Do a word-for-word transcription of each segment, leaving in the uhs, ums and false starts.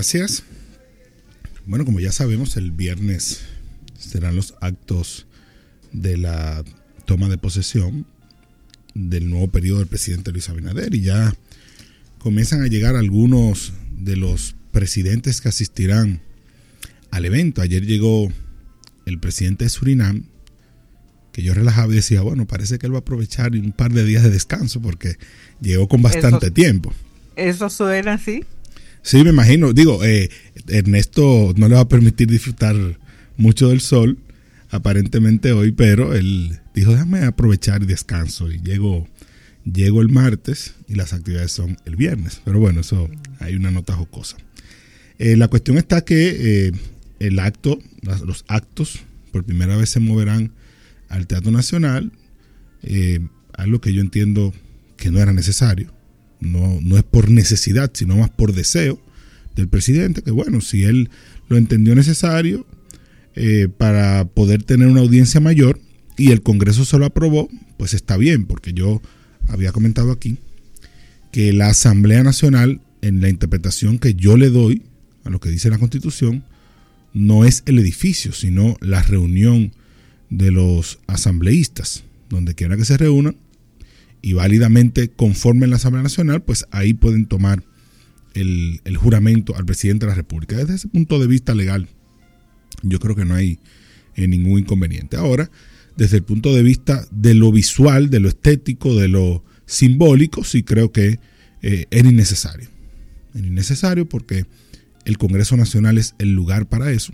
Gracias. Bueno, como ya sabemos, el viernes serán los actos de la toma de posesión del nuevo periodo del presidente Luis Abinader y ya comienzan a llegar algunos de los presidentes que asistirán al evento. Ayer llegó el presidente de Surinam, que yo relajaba y decía, bueno, parece que él va a aprovechar un par de días de descanso porque llegó con bastante eso, tiempo. ¿Eso suena así? Sí, me imagino. Digo, eh, Ernesto no le va a permitir disfrutar mucho del sol, aparentemente hoy, pero él dijo, déjame aprovechar y descanso. Y llego, llego el martes y las actividades son el viernes. Pero bueno, eso hay una nota jocosa. Eh, la cuestión está que eh, el acto, los actos, por primera vez se moverán al Teatro Nacional, eh, algo que yo entiendo que no era necesario. No, no es por necesidad, sino más por deseo del presidente, que bueno, si él lo entendió necesario eh, para poder tener una audiencia mayor y el Congreso se lo aprobó, pues está bien, porque yo había comentado aquí que la Asamblea Nacional, en la interpretación que yo le doy a lo que dice la Constitución, no es el edificio, sino la reunión de los asambleístas, donde quiera que se reúnan, y válidamente conformen la Asamblea Nacional, pues ahí pueden tomar el, el juramento al presidente de la República. Desde ese punto de vista legal, yo creo que no hay eh, ningún inconveniente. Ahora, desde el punto de vista de lo visual, de lo estético, de lo simbólico, sí creo que eh, era innecesario. Era innecesario porque el Congreso Nacional es el lugar para eso.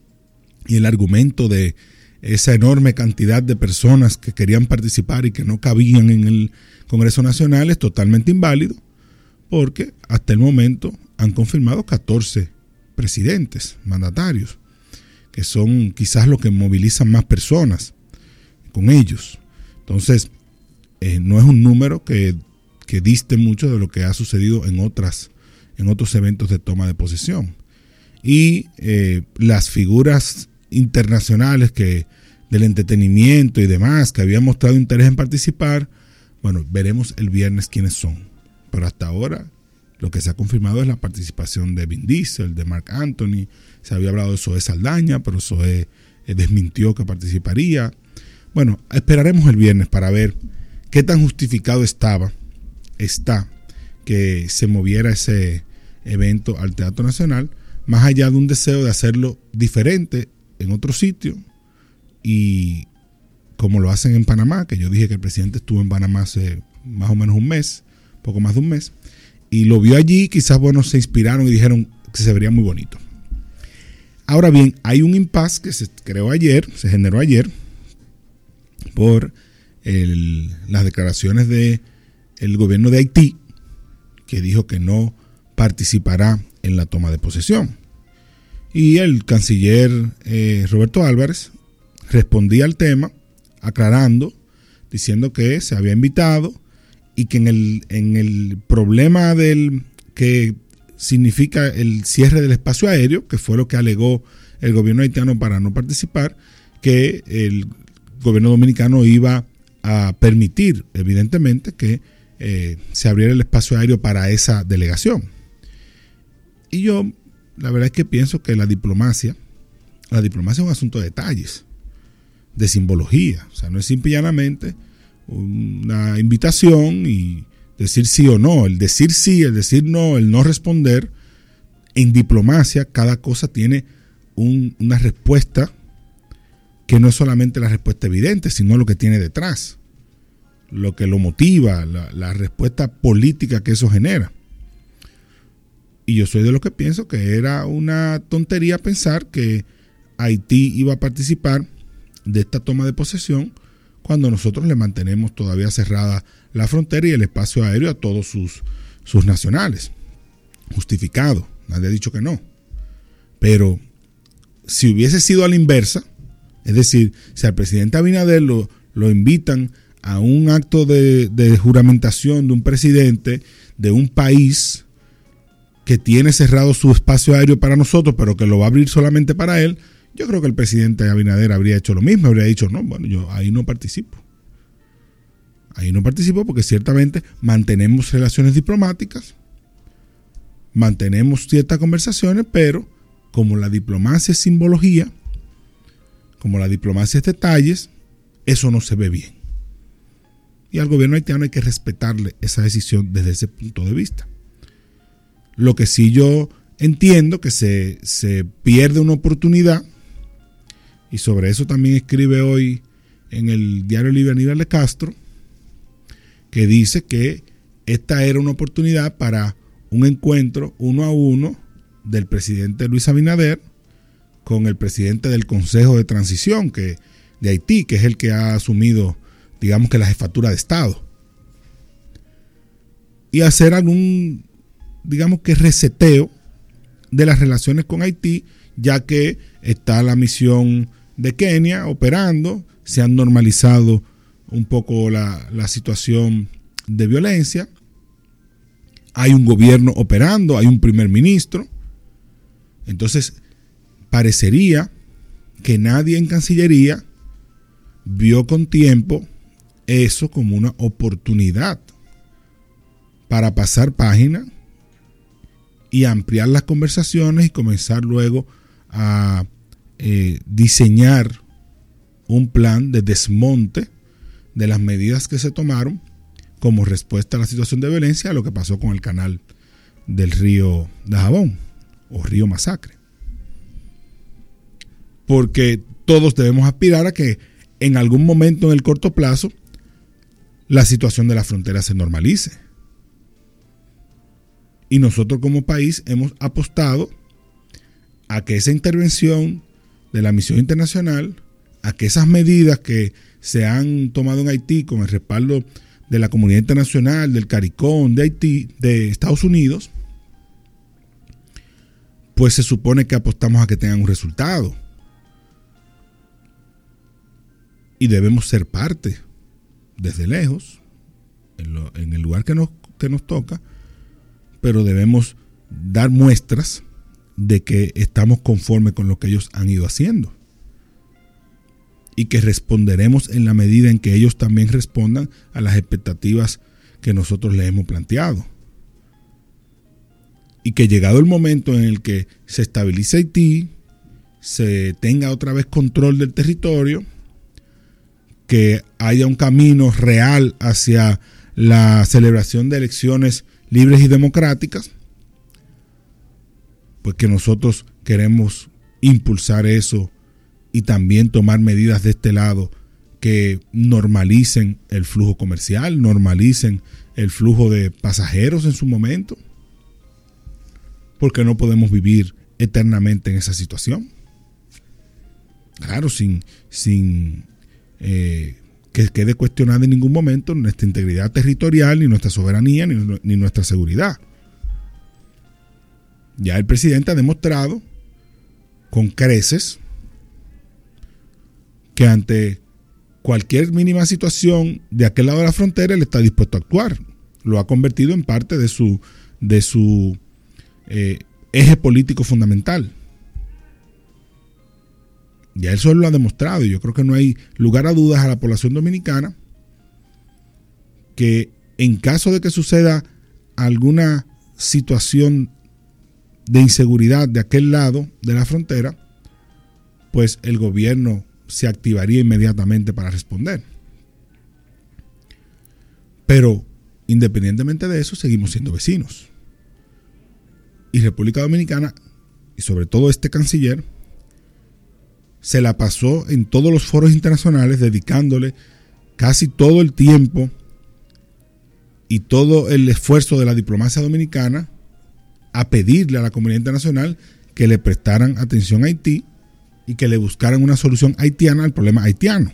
Y el argumento de esa enorme cantidad de personas que querían participar y que no cabían en el Congreso Nacional es totalmente inválido, porque hasta el momento han confirmado catorce presidentes, mandatarios, que son quizás los que movilizan más personas con ellos. Entonces, eh, no es un número que, que diste mucho de lo que ha sucedido en, otras, en otros eventos de toma de posesión. Y eh, las figuras internacionales que del entretenimiento y demás que habían mostrado interés en participar, bueno, veremos el viernes quiénes son, pero hasta ahora lo que se ha confirmado es la participación de Vin Diesel, de Marc Anthony. Se había hablado de Zoé Saldaña, pero Zoé eh, desmintió que participaría. Bueno, esperaremos el viernes para ver qué tan justificado estaba está que se moviera ese evento al Teatro Nacional, más allá de un deseo de hacerlo diferente en otro sitio, y como lo hacen en Panamá, que yo dije que el presidente estuvo en Panamá hace más o menos un mes, poco más de un mes, y lo vio allí, quizás bueno, se inspiraron y dijeron que se vería muy bonito. Ahora bien, hay un impasse que se creó ayer, se generó ayer, por el, las declaraciones del gobierno de Haití, que dijo que no participará en la toma de posesión. Y el canciller eh, Roberto Álvarez respondía al tema, aclarando, diciendo que se había invitado y que en el, en el problema del que significa el cierre del espacio aéreo, que fue lo que alegó el gobierno haitiano para no participar, que el gobierno dominicano iba a permitir, evidentemente, que eh, se abriera el espacio aéreo para esa delegación. Y yo, la verdad es que pienso que la diplomacia, la diplomacia es un asunto de detalles, de simbología. O sea, no es simple y llanamente una invitación y decir sí o no. El decir sí, el decir no, el no responder. En diplomacia, cada cosa tiene un, una respuesta que no es solamente la respuesta evidente, sino lo que tiene detrás, lo que lo motiva, la, la respuesta política que eso genera. Y yo soy de los que pienso que era una tontería pensar que Haití iba a participar de esta toma de posesión cuando nosotros le mantenemos todavía cerrada la frontera y el espacio aéreo a todos sus, sus nacionales. Justificado, nadie ha dicho que no. Pero si hubiese sido a la inversa, es decir, si al presidente Abinader lo, lo invitan a un acto de, de juramentación de un presidente de un país que tiene cerrado su espacio aéreo para nosotros, pero que lo va a abrir solamente para él, yo creo que el presidente Abinader habría hecho lo mismo, habría dicho, no, bueno, yo ahí no participo. Ahí no participo porque ciertamente mantenemos relaciones diplomáticas, mantenemos ciertas conversaciones, pero como la diplomacia es simbología, como la diplomacia es detalles, eso no se ve bien. Y al gobierno haitiano hay que respetarle esa decisión desde ese punto de vista. Lo que sí yo entiendo que se, se pierde una oportunidad, y sobre eso también escribe hoy en el diario Libre Aníbal de Castro, que dice que esta era una oportunidad para un encuentro uno a uno del presidente Luis Abinader con el presidente del Consejo de Transición que, de Haití, que es el que ha asumido, digamos que la jefatura de Estado, y hacer algún, digamos que reseteo de las relaciones con Haití, ya que está la misión de Kenia operando, se han normalizado un poco la, la situación de violencia, hay un gobierno operando, hay un primer ministro. Entonces parecería que nadie en Cancillería vio con tiempo eso como una oportunidad para pasar página y ampliar las conversaciones y comenzar luego a eh, diseñar un plan de desmonte de las medidas que se tomaron como respuesta a la situación de violencia, a lo que pasó con el canal del río Dajabón o río Masacre. Porque todos debemos aspirar a que en algún momento en el corto plazo la situación de la frontera se normalice. Y nosotros como país hemos apostado a que esa intervención de la misión internacional, a que esas medidas que se han tomado en Haití con el respaldo de la comunidad internacional, del CARICOM, de Haití, de Estados Unidos, pues se supone que apostamos a que tengan un resultado. Y debemos ser parte, desde lejos, en, lo, en el lugar que nos, que nos toca, pero debemos dar muestras de que estamos conformes con lo que ellos han ido haciendo. Y que responderemos en la medida en que ellos también respondan a las expectativas que nosotros les hemos planteado. Y que llegado el momento en el que se estabilice Haití, se tenga otra vez control del territorio, que haya un camino real hacia la celebración de elecciones libres y democráticas, pues que nosotros queremos impulsar eso y también tomar medidas de este lado que normalicen el flujo comercial, normalicen el flujo de pasajeros en su momento, porque no podemos vivir eternamente en esa situación. Claro, sin, sin eh, que quede cuestionada en ningún momento nuestra integridad territorial, ni nuestra soberanía, ni, ni nuestra seguridad. Ya el presidente ha demostrado con creces que ante cualquier mínima situación de aquel lado de la frontera él está dispuesto a actuar. Lo ha convertido en parte de su, de su eh, eje político fundamental. Ya él solo lo ha demostrado, y yo creo que no hay lugar a dudas a la población dominicana que en caso de que suceda alguna situación de inseguridad de aquel lado de la frontera, pues el gobierno se activaría inmediatamente para responder. Pero independientemente de eso, seguimos siendo vecinos. Y República Dominicana, y sobre todo este canciller, se la pasó en todos los foros internacionales dedicándole casi todo el tiempo y todo el esfuerzo de la diplomacia dominicana a pedirle a la comunidad internacional que le prestaran atención a Haití y que le buscaran una solución haitiana al problema haitiano.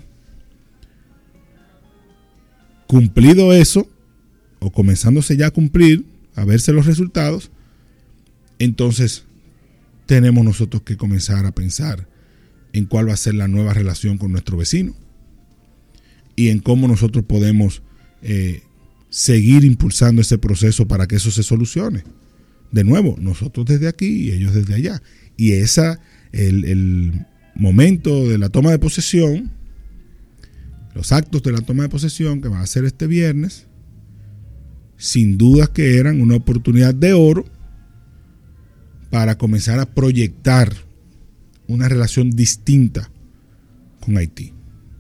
Cumplido eso, o comenzándose ya a cumplir, a verse los resultados, entonces tenemos nosotros que comenzar a pensar en cuál va a ser la nueva relación con nuestro vecino y en cómo nosotros podemos eh, seguir impulsando ese proceso para que eso se solucione. De nuevo, nosotros desde aquí y ellos desde allá. Y esa, el, el momento de la toma de posesión, los actos de la toma de posesión que van a ser este viernes, sin duda que eran una oportunidad de oro para comenzar a proyectar una relación distinta con Haití.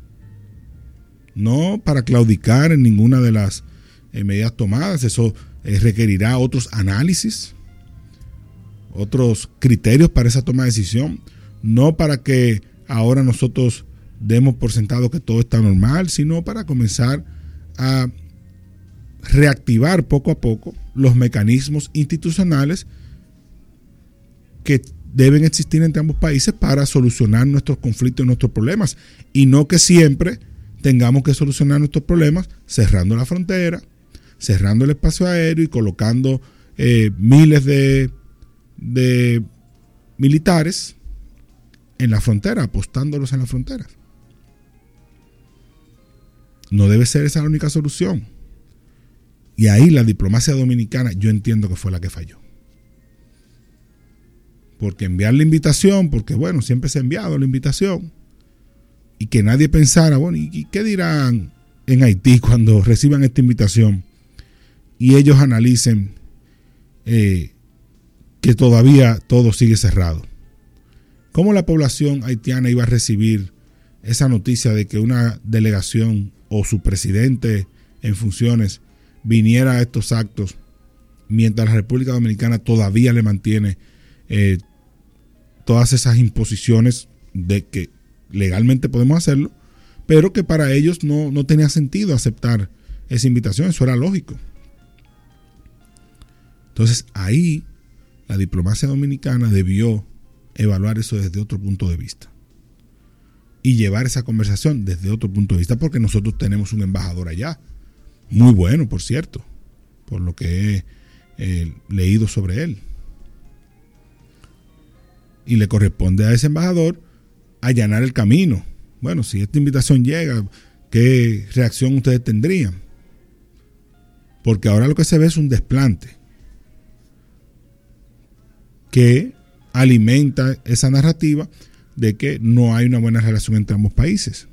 No para claudicar en ninguna de las eh, medidas tomadas, eso eh, requerirá otros análisis, otros criterios para esa toma de decisión, no para que ahora nosotros demos por sentado que todo está normal, sino para comenzar a reactivar poco a poco los mecanismos institucionales que deben existir entre ambos países para solucionar nuestros conflictos y nuestros problemas, y no que siempre tengamos que solucionar nuestros problemas cerrando la frontera, cerrando el espacio aéreo y colocando eh, miles de, de militares en la frontera, apostándolos en las fronteras. No debe ser esa la única solución. Y ahí la diplomacia dominicana yo entiendo que fue la que falló. Porque enviar la invitación, porque bueno, siempre se ha enviado la invitación, y que nadie pensara, bueno, ¿y qué dirán en Haití cuando reciban esta invitación? Y ellos analicen eh, que todavía todo sigue cerrado. ¿Cómo la población haitiana iba a recibir esa noticia de que una delegación o su presidente en funciones viniera a estos actos mientras la República Dominicana todavía le mantiene eh, todas esas imposiciones de que legalmente podemos hacerlo, pero que para ellos no, no tenía sentido aceptar esa invitación? Eso era lógico. Entonces ahí la diplomacia dominicana debió evaluar eso desde otro punto de vista y llevar esa conversación desde otro punto de vista, porque nosotros tenemos un embajador allá, muy bueno, por cierto, por lo que he eh, leído sobre él. Y le corresponde a ese embajador allanar el camino. Bueno, si esta invitación llega, ¿qué reacción ustedes tendrían? Porque ahora lo que se ve es un desplante que alimenta esa narrativa de que no hay una buena relación entre ambos países.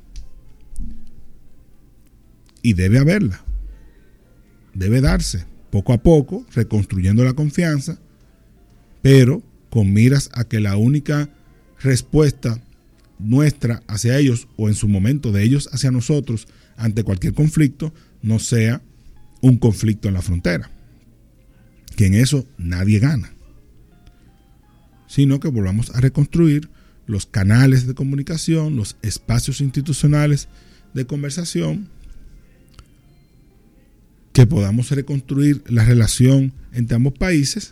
Y debe haberla. Debe darse poco a poco, reconstruyendo la confianza, pero con miras a que la única respuesta nuestra hacia ellos, o en su momento de ellos hacia nosotros, ante cualquier conflicto, no sea un conflicto en la frontera, que en eso nadie gana, sino que volvamos a reconstruir los canales de comunicación, los espacios institucionales de conversación, que podamos reconstruir la relación entre ambos países,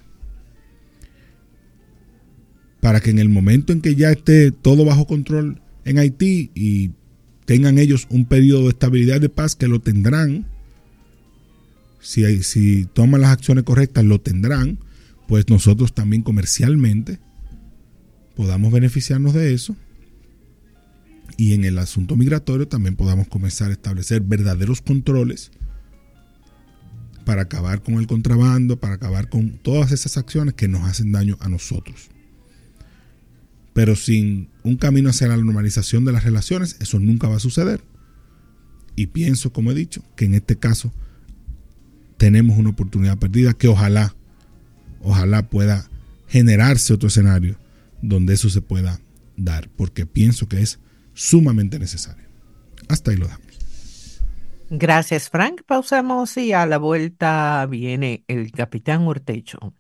para que en el momento en que ya esté todo bajo control en Haití y tengan ellos un periodo de estabilidad y de paz, que lo tendrán, si, si toman las acciones correctas lo tendrán, pues nosotros también comercialmente podamos beneficiarnos de eso, y en el asunto migratorio también podamos comenzar a establecer verdaderos controles para acabar con el contrabando, para acabar con todas esas acciones que nos hacen daño a nosotros. Pero sin un camino hacia la normalización de las relaciones, eso nunca va a suceder. Y pienso, como he dicho, que en este caso tenemos una oportunidad perdida, que ojalá, ojalá pueda generarse otro escenario donde eso se pueda dar, porque pienso que es sumamente necesario. Hasta ahí lo dejamos. Gracias, Frank. Pausamos y a la vuelta viene el capitán Urtecho.